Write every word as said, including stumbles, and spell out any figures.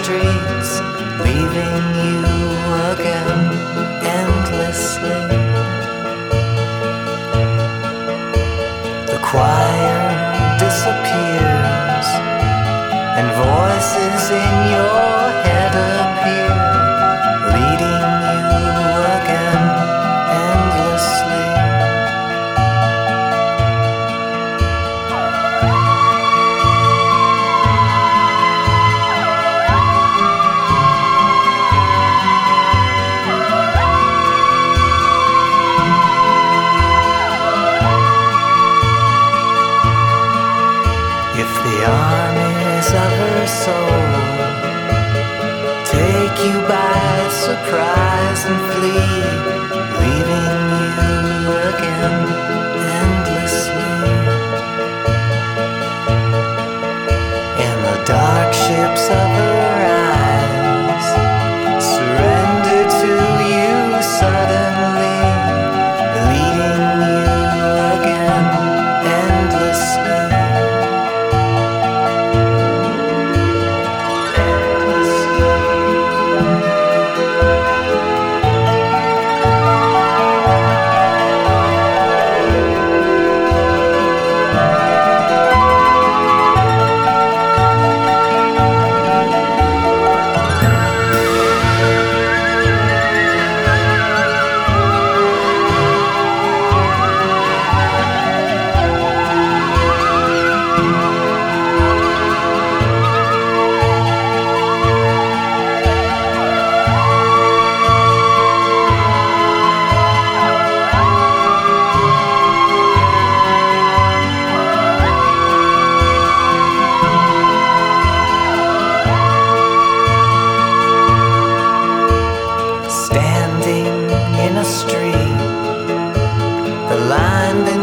streets, leaving you again endlessly. The choir disappears, and voices in your head appear, leading you again endlessly. If the armies of her soul take you by surprise and flee, leaving you again endlessly. In the dark ships of her eyes, surrender to you suddenly, leading you again endlessly. Standing in a street, the line